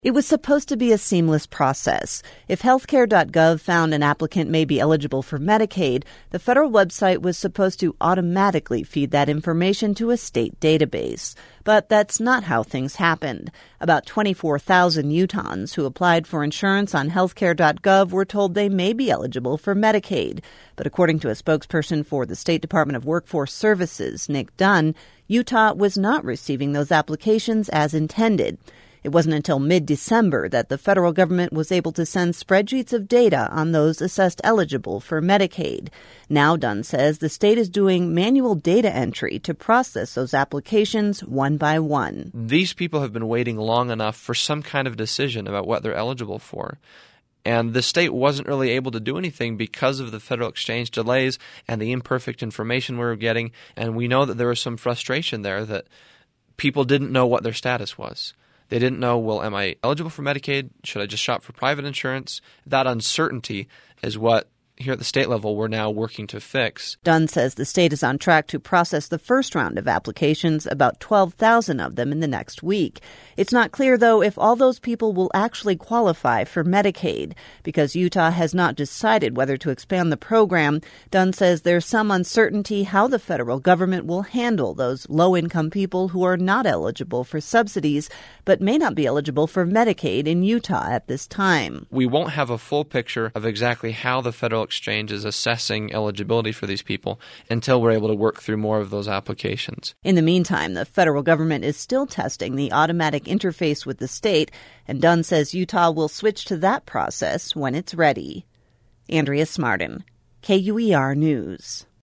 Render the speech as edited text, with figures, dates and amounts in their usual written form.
It was supposed to be a seamless process. If healthcare.gov found an applicant may be eligible for Medicaid, the federal website was supposed to automatically feed that information to a state database. But that's not how things happened. About 24,000 Utahns who applied for insurance on healthcare.gov were told they may be eligible for Medicaid. But according to a spokesperson for the State Department of Workforce Services, Nick Dunn, Utah was not receiving those applications as intended. It wasn't until mid-December that the federal government was able to send spreadsheets of data on those assessed eligible for Medicaid. Now, Dunn says the state is doing manual data entry to process those applications one by one. These people have been waiting long enough for some kind of decision about what they're eligible for. And the state wasn't really able to do anything because of the federal exchange delays and the imperfect information we were getting. And we know that there was some frustration there that people didn't know what their status was. They didn't know, well, am I eligible for Medicaid? Should I just shop for private insurance? That uncertainty is what, here at the state level, we're now working to fix. Dunn says the state is on track to process the first round of applications, about 12,000 of them in the next week. It's not clear, though, if all those people will actually qualify for Medicaid. Because Utah has not decided whether to expand the program, Dunn says there's some uncertainty how the federal government will handle those low-income people who are not eligible for subsidies but may not be eligible for Medicaid in Utah at this time. We won't have a full picture of exactly how the federal exchange is assessing eligibility for these people until we're able to work through more of those applications. In the meantime, the federal government is still testing the automatic interface with the state, and Dunn says Utah will switch to that process when it's ready. Andrea Smartin, KUER News.